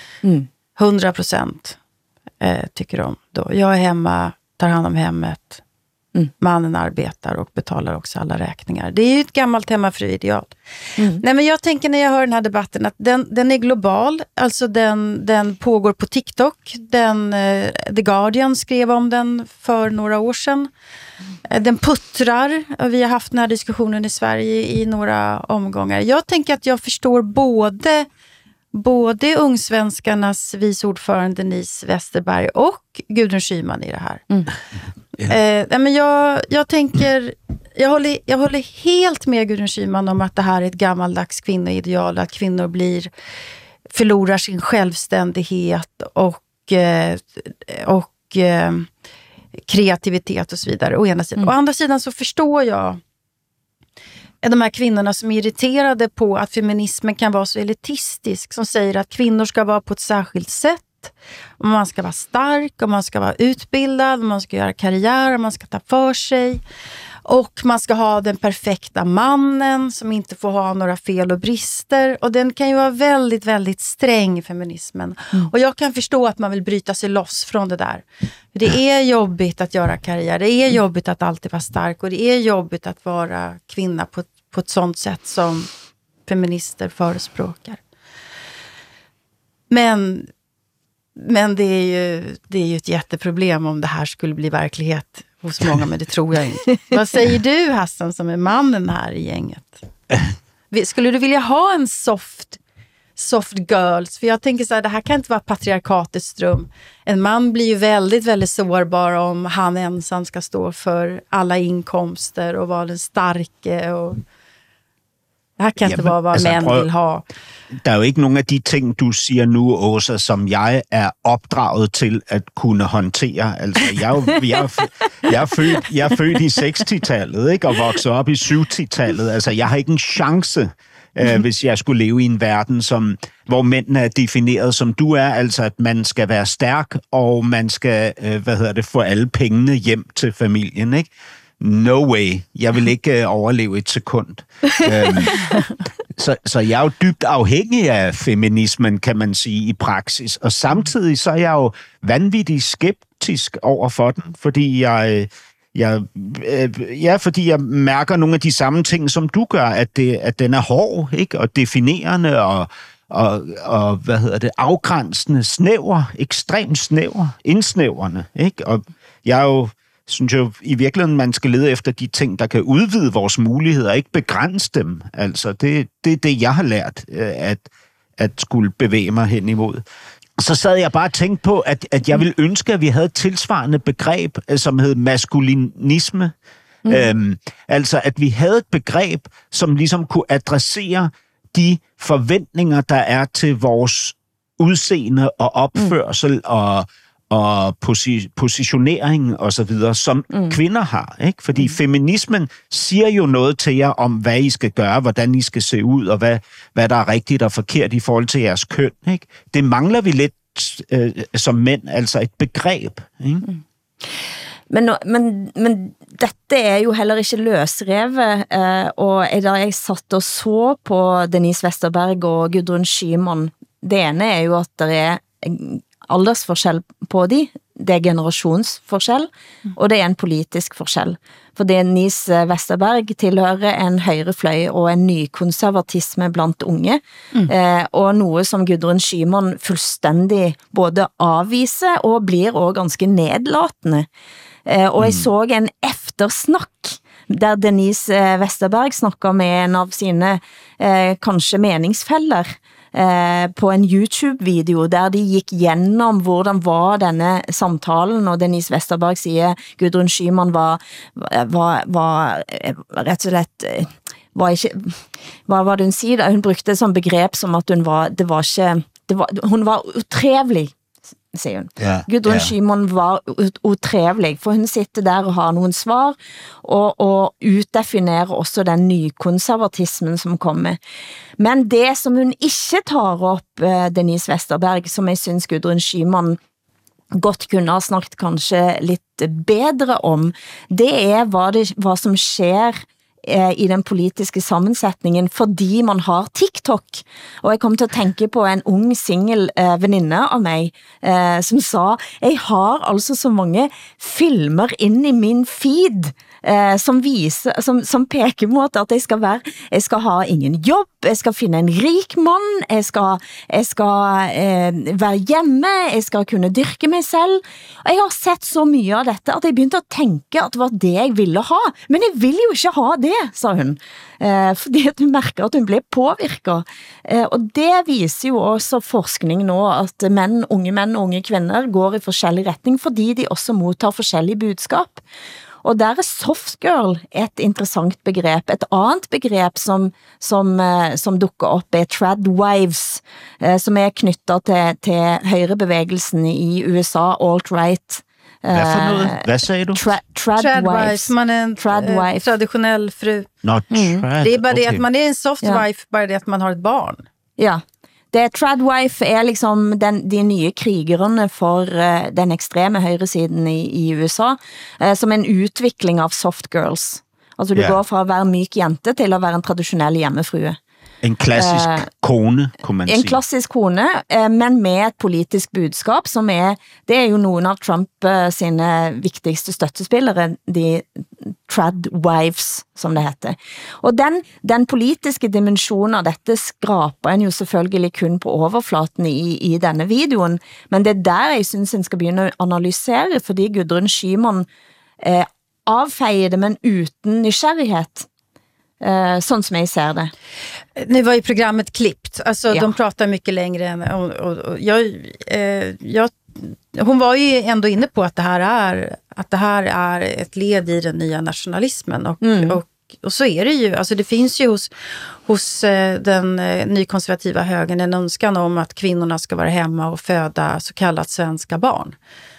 100% tycker de då. Jag är hemma, tar hand om hemmet. Mannen arbetar och betalar också alla räkningar. Det är ju ett gammalt hemmafruideal. Nej, men jag tänker när jag hör den här debatten att den är global. Alltså den pågår på TikTok. The Guardian skrev om den för några år sedan. Den puttrar. Vi har haft den här diskussionen i Sverige i några omgångar. Jag tänker att jag förstår både Ungsvenskarnas vice ordförande Denise Westerberg och Gudrun Schyman i det här. Men jag tänker, jag håller helt med Gudrun Schyman om att det här är ett gammaldags kvinnoideal, att kvinnor förlorar sin självständighet och kreativitet och så vidare, å ena sidan. Å andra sidan så förstår jag de här kvinnorna som är irriterade på att feminismen kan vara så elitistisk, som säger att kvinnor ska vara på ett särskilt sätt, och man ska vara stark, och man ska vara utbildad, och man ska göra karriär, och man ska ta för sig. Och man ska ha den perfekta mannen som inte får ha några fel och brister. Och den kan ju vara väldigt, väldigt sträng, feminismen. Och jag kan förstå att man vill bryta sig loss från det där. Det är jobbigt att göra karriär. Det är jobbigt att alltid vara stark. Och det är jobbigt att vara kvinna på ett sånt sätt som feminister förespråkar. Men det är ju ett jätteproblem om det här skulle bli verklighet hos många, men det tror jag inte. Vad säger du, Hassan, som är mannen här i gänget? Skulle du vilja ha en soft girls? För jag tänker så här, det här kan inte vara patriarkatets dröm. En man blir ju väldigt, väldigt sårbar om han ensam ska stå för alla inkomster og vara den starke. Och det här kan inte vara vad män vill ha. Der er jo ikke nogen af de ting, du siger nu, Åsa, som jeg er opdraget til at kunne håndtere. Altså, jeg er født i 60-tallet, ikke, og vokset op i 70-tallet. Altså, jeg har ikke en chance, hvis jeg skulle leve i en verden, hvor mændene er defineret som du er, altså at man skal være stærk, og man skal, få alle pengene hjem til familien, ikke? No way. Jeg vil ikke overleve et sekund. Så jeg er jo dybt afhængig af feminismen, kan man sige, i praksis. Og samtidig så er jeg jo vanvittigt skeptisk over for den, fordi fordi jeg mærker nogle af de samme ting, som du gør, at den er hård, ikke? Og definerende og afgrænsende, snæver, ekstremt snæver, indsnævrende, ikke? Og jeg er jo synes jo i virkeligheden, man skal lede efter de ting, der kan udvide vores muligheder, ikke begrænse dem. Altså, det er det, jeg har lært, at skulle bevæge mig hen imod. Så sad jeg bare og tænkte på, at jeg ville ønske, at vi havde et tilsvarende begreb, som hed maskulinisme. Altså, at vi havde et begreb, som ligesom kunne adressere de forventninger, der er til vores udseende og opførsel og positionering og så videre, som kvinder har, ikke? Fordi feminismen siger jo noget til jer om, hvad I skal gøre, hvordan I skal se ud, og hvad der er rigtigt og forkert i forhold til jeres køn, ikke? Det mangler vi lidt som mænd, altså et begreb, ikke? Men dette er jo heller ikke løsrevet, og da jeg satt og så på Denise Westerberg og Gudrun Schyman, det ene er jo at der er aldersforskjell på de, det er generationsforskjell, og det er en politisk forskjell. For Denise Westerberg tilhører en høyrefløy og en nykonservatisme blant unge, og noe som Gudrun Schyman fullstendig både avviser og blir også ganske nedlatende. Og jeg så en eftersnakk der Denise Westerberg snakker med en av sine kanskje meningsfeller, på en YouTube-video der de gikk gjennom hvordan var denne samtalen, og Denise Westerberg sier Gudrun Schyman var rett og slett hva var det hun sier da? Hun brukte som begrep som at hun var utrevlig, sier hun. Gudrun Schyman var utrevlig, for hun sitter der og har noen svar, og utdefinerer også den nykonservatismen som kommer. Men det som hun ikke tar opp, Denise Westerberg, som jeg synes Gudrun Schyman godt kunne ha snakket kanskje litt bedre om, det er hva som skjer i den politiske sammensetningen fordi man har TikTok. Og jeg kom til å tenke på en ung single venninne av meg som sa, jeg har altså så mange filmer inn i min feed som viser, som peker mot at jeg skal ha ingen jobb, jeg skal finne en rik mann, jeg skal være hjemme, jeg skal kunne dyrke meg selv. Og jeg har sett så mye av dette at jeg begynte å tenke at det var det jeg ville ha. Men jeg vil jo ikke ha det, sa hun. Fordi at hun merker at hun ble påvirket. Og det viser jo også forskning nå at unge menn og unge kvinner går i forskjellig retning fordi de også mottar forskjellig budskap. Og der er soft girl et interessant begrep. Et annet begrep som dukker opp er tradwives, som er knyttet til høyrebevegelsen i USA, alt-right. Hvad for noget? Hvad sagde du? Tradwives. Man er en traditionell fru. Det er bare det at man er en soft wife, bare det at man har et barn. Ja. Tradwife er liksom de nye krigerne for den ekstreme høyresiden i USA, som en utvikling av soft girls. Altså du går fra at være myk jente til at være en traditionell hjemmefrue. En klassisk kone, kunne man sige. En klassisk kone, men med et politisk budskap, som det jo noen av Trump sine viktigste støttespillere, de trad wives, som det heter. Og den politiske dimensjonen av dette skraper en jo selvfølgelig kun på overflaten i denne videoen, men det der jeg synes en skal begynne å analysere, fordi Gudrun Schyman avfeier det, men uten nysgjerrighet. Sånn som jag ser det. Nu var ju programmet klippt. Alltså de pratar mycket längre än och hon var ju ändå inne på att det här är ett led i den nya nationalismen och så är det ju. Alltså det finns ju hos den nykonservativa högern en önskan om att kvinnorna ska vara hemma och föda så kallat svenska barn.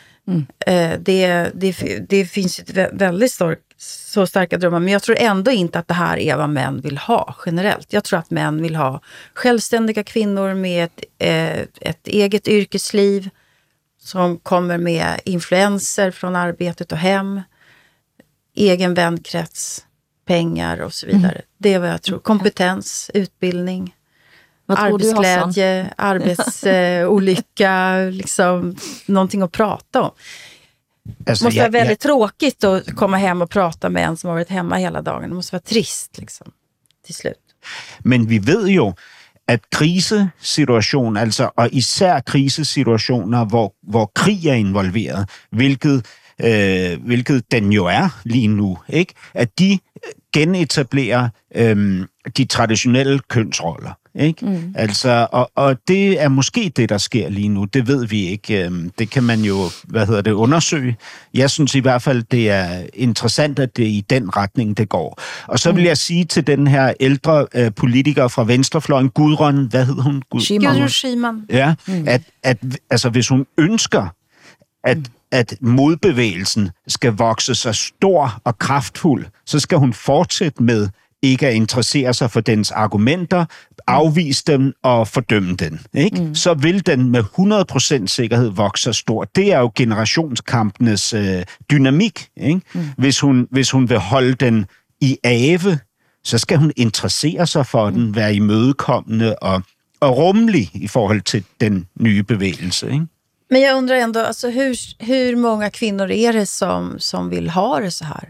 Det finns ett väldigt så starka drömmar, men jag tror ändå inte att det här är vad män vill ha generellt. Jag tror att män vill ha självständiga kvinnor med ett eget yrkesliv som kommer med influenser från arbetet och hem, egen vänkrets, pengar och så vidare. Det är vad jag tror. Kompetens, utbildning, arbetsglädje, arbetsolycka, liksom någonting att prata om. Altså, det måste vara väldigt tråkigt att komma hem och prata med en som har varit hemma hela dagen. Det måste vara trist liksom, till slut. Men vi ved jo, at krisesituationer, altså, og især krisesituationer, hvor krig er involveret, hvilket den jo er lige nu, ikke? At de genetablerer de traditionelle kønsroller. Ikke? Altså, og det er måske det, der sker lige nu. Det ved vi ikke. Det kan man jo, undersøge. Jeg synes i hvert fald, det er interessant, at det er i den retning, det går. Og så vil jeg sige til den her ældre politiker fra venstrefløjen, Gudrun, hvad hed hun? Gudrun Schyman. Ja, at altså, hvis hun ønsker, at modbevægelsen skal vokse sig stor og kraftfuld, så skal hun fortsætte med ikke at interessere sig for dens argumenter, afvise dem og fordømme den. Ikke? Så vil den med 100% sikkerhed vokse stort. Det er jo generationskampenes dynamik. Ikke? Hvis hun vil holde den i ave, så skal hun interessere sig for den, være imødekommende og rummelig i forhold til den nye bevægelse. Ikke? Men jag undrar ändå, alltså, hur många kvinnor är det som vill ha det så här?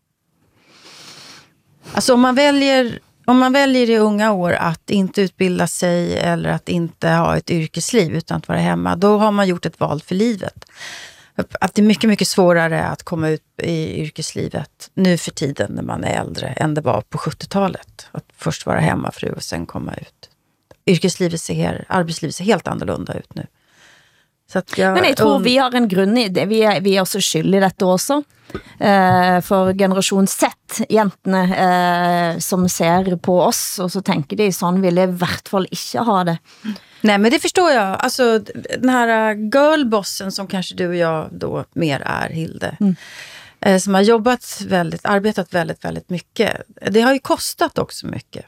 Alltså om man väljer i unga år att inte utbilda sig eller att inte ha ett yrkesliv utan att vara hemma, då har man gjort ett val för livet. Att det är mycket, mycket svårare att komma ut i yrkeslivet nu för tiden när man är äldre än det var på 70-talet. Att först vara hemmafru och sen komma ut. Arbetslivet ser helt annorlunda ut nu. Så att Men jeg tror vi har en grunn i det. Vi er også skyld i dette også. For generasjon Z, jentene som ser på oss, og så tenker de sånn vil jeg i hvert fall ikke ha det. Nej, men det förstår jag. Alltså den här girlbossen som kanske du och jag då mer är, Hilde. Som har arbetat väldigt, väldigt mycket. Det har ju kostat också mycket.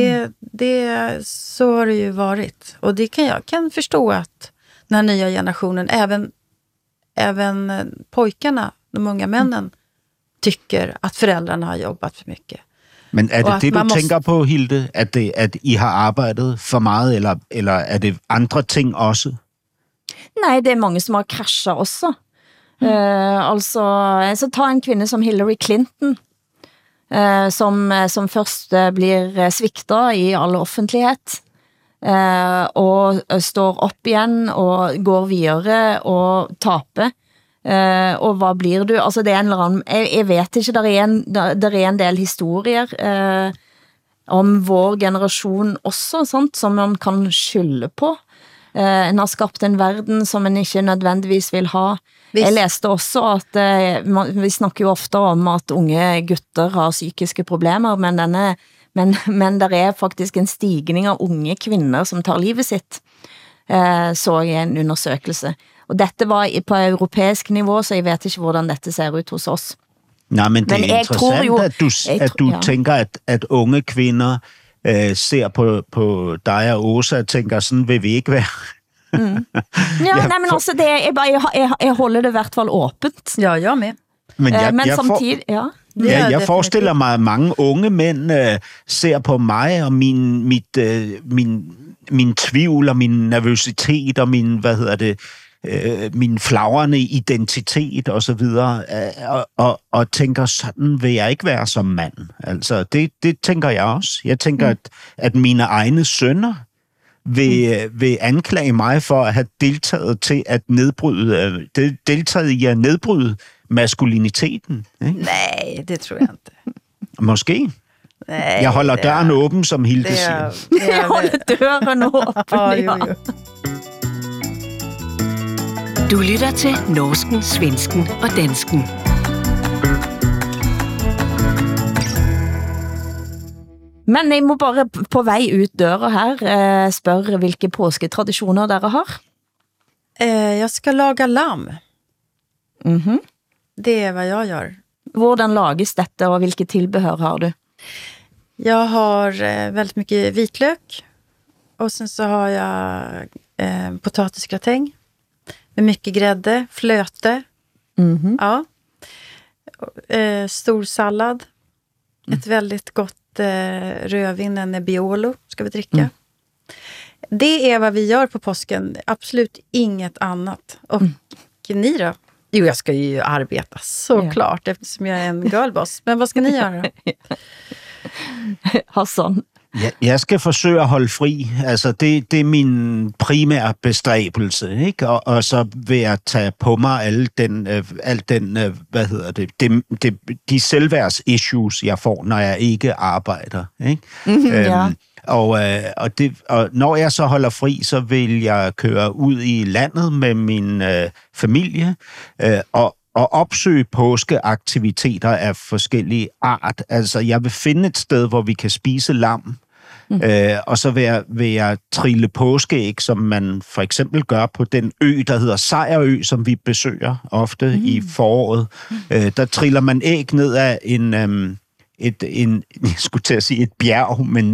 Så har det ju varit. Och jag kan förstå att den här nya generationen, även pojkarna, de unga männen, tycker att föräldrarna har jobbat för mycket. Men er det du tænker på, Hilde, at I har arbejdet for meget, eller er det andre ting også? Nej, det er mange som har krasjet også. Så ta en kvinde som Hillary Clinton, som først blir svigtet i all offentlighet, og står opp igjen og går videre og taper. Og hvad blir du? Altså det er en eller annen, jeg vet ikke, der er en del historier om vår generation også, sant, som man kan skylde på. En har skabt en verden som man ikke nødvendigvis vil ha. Jeg læste også at vi snakker jo ofte om at unge gutter har psykiske problemer, men der er faktisk en stigning av unge kvinder som tar livet sitt, så i en undersøkelse. Og dette var på europæisk nivå, så jeg vet ikke hvordan dette ser ut hos oss. Nej, men det er interessant, at du tænker, at unge kvinder ser på dig og Åsa og tænker, sådan vil vi ikke være. Nej, men altså, jeg holder det i hvert fall åbent. Ja, jeg med. Men samtidig, Ja, jeg forestiller mig, at mange unge mænd ser på mig og min tvivl og min nervøsitet og min flagrende identitet og så videre, og tænker, sådan vil jeg ikke være som mand. Altså, det tænker jeg også. Jeg tænker, at mine egne sønner vil anklage mig for at have deltaget i at nedbryde maskuliniteten. Ikke? Nej, det tror jeg ikke. Måske. Nej, jeg holder døren åben, som Hilde siger. Jeg holder døren åben, jo. Du lytter til Norsken, Svensken og Dansken. Men jeg må bare på vei ut døra her spørre hvilke påsketradisjoner dere har. Jeg skal lage lam. Mhm. Det vad jag gör. Hvordan lages dette, og hvilke tilbehør har du? Jag har väldigt mycket vitlök. Och sen så har jag potatisgratäng. Med mycket grädde, flöte. Mhm. Ja. Stor sallad. Ett väldigt gott rödvin, en Nebbiolo ska vi dricka. Det är vad vi gör på påsken. Absolut inget annat. Och ni då? Jo, jag ska ju arbeta såklart eftersom jag är en girlboss. Men vad ska ni göra då? Hassan? Jeg skal forsøge at holde fri. Altså, det er min primære bestræbelse, ikke? Og så vil jeg tage på mig de selvværds-issues, jeg får, når jeg ikke arbejder, ikke? Ja. Og når jeg så holder fri, så vil jeg køre ud i landet med min familie og opsøge påskeaktiviteter af forskellige art. Altså, jeg vil finde et sted, hvor vi kan spise lam, og så vil jeg trille påskeæg, som man for eksempel gør på den ø, der hedder Sejrø, som vi besøger ofte i foråret. Der triller man æg ned af jeg skulle til at sige et bjerg, men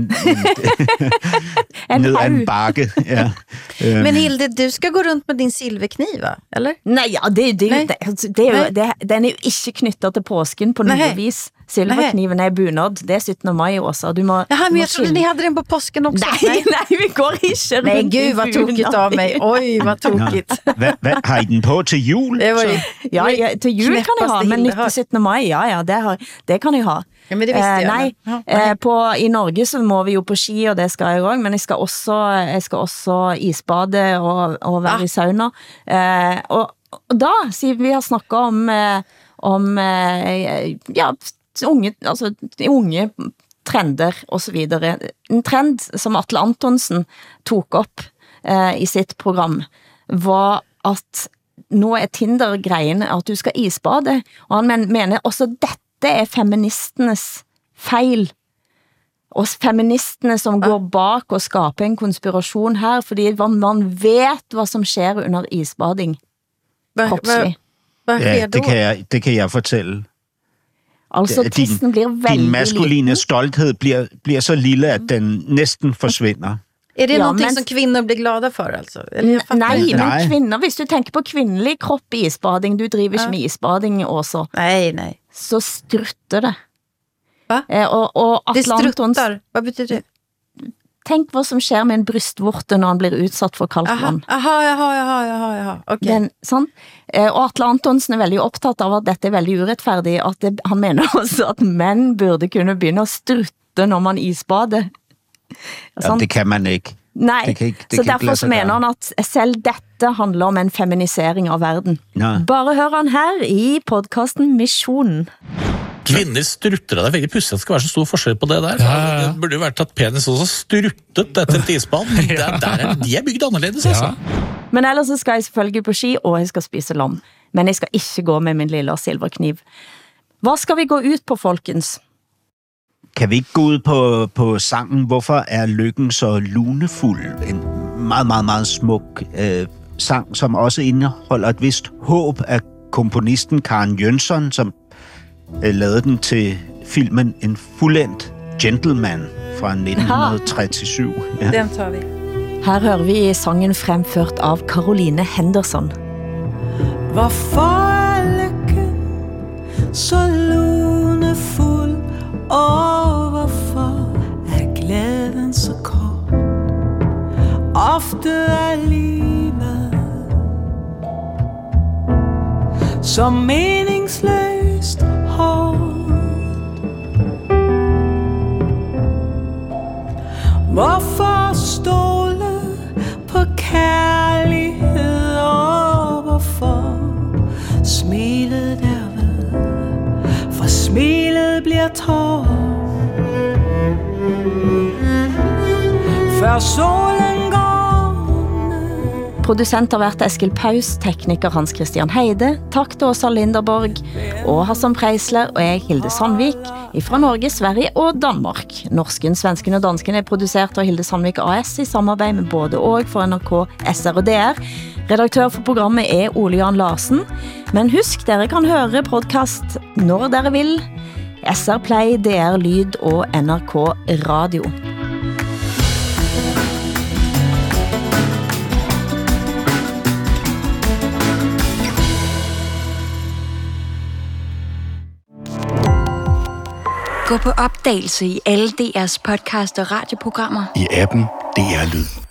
ned ad en bakke. Ja. Men Hilde, du skal gå rundt med din silverkniv, va? Eller? Nej, ja, den er jo ikke knyttet til påsken på noe vis. Silverkniven er bunad, det er 17. maj også. Jaha, men jeg trodde ni hade den på påsken också. Nej, vi går ikke rundt. Nej, gud, vad tokigt av mig. Oj, vad tokigt. Hvad har I den på til jul? Det var ja, til jul kan jeg ha, men nytt 17. maj, ja, det kan jeg ha. Ja, men det visste jeg. Nei, i Norge så må vi jo på ski, og det skal jeg også, men jeg skal også isbade og være i sauna. Og da, siden vi har snakket om unge trender og så videre. En trend som Atle Antonsen tok opp i sitt program var at nå er Tinder-greiene at du skal isbade, og han mener også dette er feministenes feil. Og feministene som går bak og skaper en konspirasjon her, fordi man vet hva som skjer under isbading. Kroppslig. Ja, det kan jeg fortælle. Altså, testen bliver veldig din maskuline stolthed bliver så lille, at den næsten forsvinder. Er det någonting som kvinnor blir glada for, altså? Nej, men kvinder, hvis du tænker på kvindelig kropp i isbading, du driver ikke med isbading også. Nej. Så strutter det. Hva? Og det struttar? Hvad betyder det? Tænk hvad som sker med en brystvorte, når han blir utsatt for kaldt vann. Aha. Okay. Sånn. Og Atle Antonsen er veldig opptatt av at dette er veldig uretfærdig, at han mener også at menn burde kunne begynne å strutte når man isbader. Ja, det kan man ikke. Nej, så derfor så mener han at selv dette handler om en feminisering av verden. Ja. Bare hør han her i podcasten Missionen. Kvinner strutter, det er veldig pussig at det skal være så stor forskjell på det der. Det burde jo vært at penis også struttet etter et isbad. De er bygd annerledes, altså. Men ellers så skal jeg selvfølgelig på ski, og jeg skal spise lam. Men jeg skal ikke gå med min lille silverkniv. Hva skal vi gå ut på, folkens? Kan vi ikke gå ud på sangen, hvorfor er lykken så lunefuld? En meget, meget, meget smuk sang, som også indeholder et vist håb af komponisten Karen Jønsson, som lavede den til filmen En fuldendt gentleman fra 1937. Ja. Den tar vi. Her hører vi sangen fremført av Caroline Henderson. Hvorfor er lykken så lunefuld? er fuld, og hvorfor er glæden så kort? Ofte er livet så meningsløst hårdt. Hvorfor stole på kærlighed, og hvorfor smilet derved, for smilet bliver tår. Før solen går. Producent har vært Eskil Paus, tekniker Hans Christian Heide, takk til Åsa Linderborg og Hassan Preisler, og jeg Hilde Sandvik, fra Norge, Sverige og Danmark. Norsken, svensken og dansken er producert av Hilde Sandvik AS i samarbeid med både og for NRK, SR og DR. Redaktør for programmet er Ole Jan Larsen. Men husk, dere kan høre podcast når dere vil. SR Play, DR Lyd og NRK Radio. Gå på opdagelse i alle DR's podcast og radioprogrammer. I appen DR Lyd.